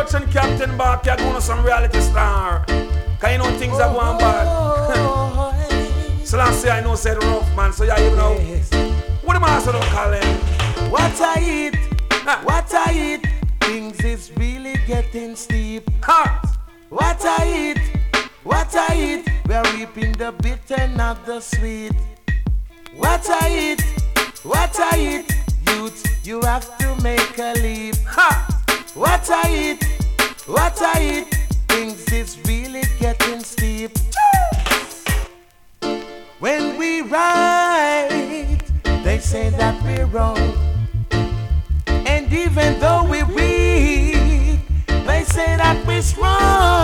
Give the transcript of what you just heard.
watching Captain Bark, you're going to some reality star. Cause you know things are going bad. So last year I know said rough man, so yeah, you know. What am I supposed to call him? What I eat, what I eat, things is really getting steep. What I eat, we're reaping the bitter, not the sweet. What I eat, youth, you have to make a leap. What I eat, things is really getting steep. When we right, they say that we're wrong. And even though we're weak, they say that we're strong.